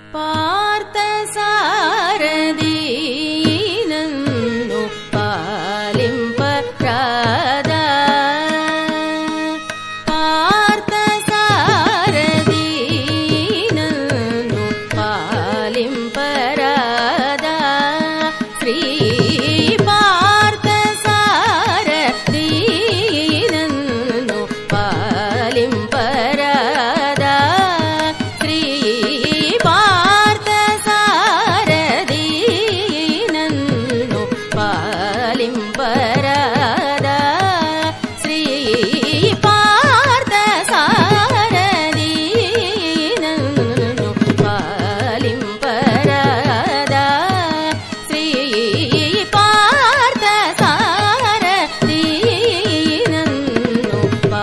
పార్థసారథీనన్ను పాలింపరాదా పార్థసారథీనన్ను పాలింపరాదా శ్రీ పార్థసారథీనన్ను పాలింపరాదా శ్రీ పార్థసారథీనన్ను పాలింపరాదా శ్రీ పార్థసారథీనన్ను పాలింపరాదా శ్రీ పార్థసారథీనన్ను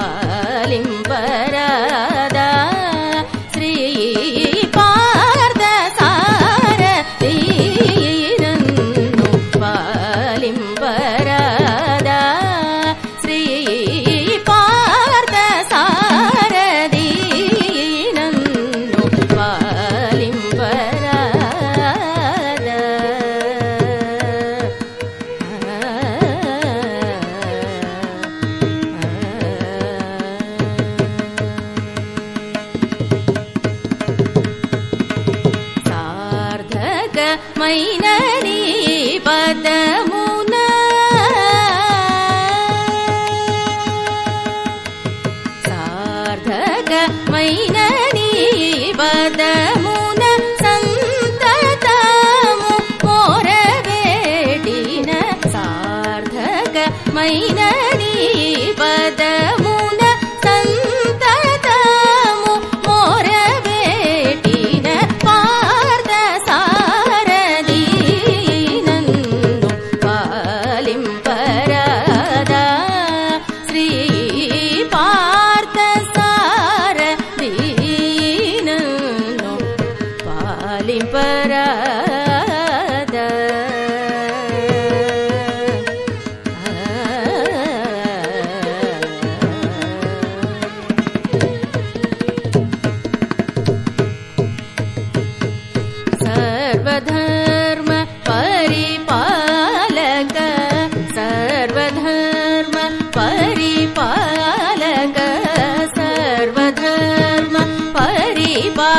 పాలింపరాదా శ్రీ పార్థసారథీనన్ను పాలింపరాదా శ్రీ పార్థసారథీనన్ను పాలింపరాదా సార్థకమైన నీ పదమున సార్థకమైన నీ పదమున సంతతము మోరవేడిన సార్థకమైన నీ పదమున సంతతము మోరవేడిన పార్థసారథీనన్ను పాలింపరాదా శ్రీ పార్థసారథీనన్ను పాలింపరాదా సర్వధర్మ పరిపాలక సర్వధర్మ పరిపాలక సర్వధర్మ పరిపాలక